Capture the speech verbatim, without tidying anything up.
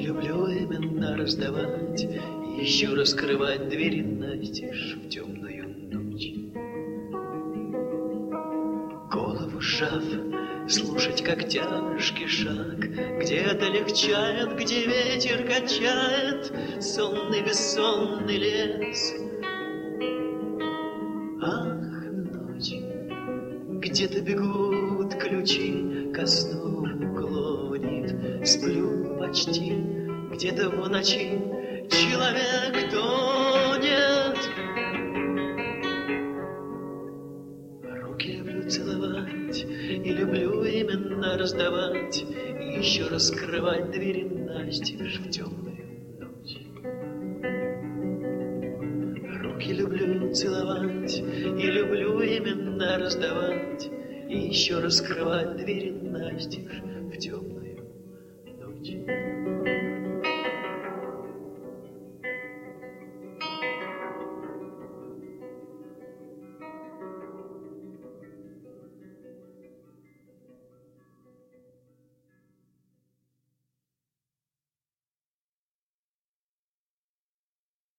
люблю именно раздавать и еще раскрывать двери настежь в темную ночь. Голову сжав, слушать, как тяжкий шаг где-то легчает, где ветер качает сонный бессонный лес. Ах, ночь, где-то бегут ключи, ко сну клонит, сплю почти, где-то в ночи человек тонет. Руки люблю целовать и люблю именно раздавать и еще раскрывать двери настежь в темную ночь. Руки люблю целовать и люблю именно раздавать и еще раскрывать двери настежь в темную ночь.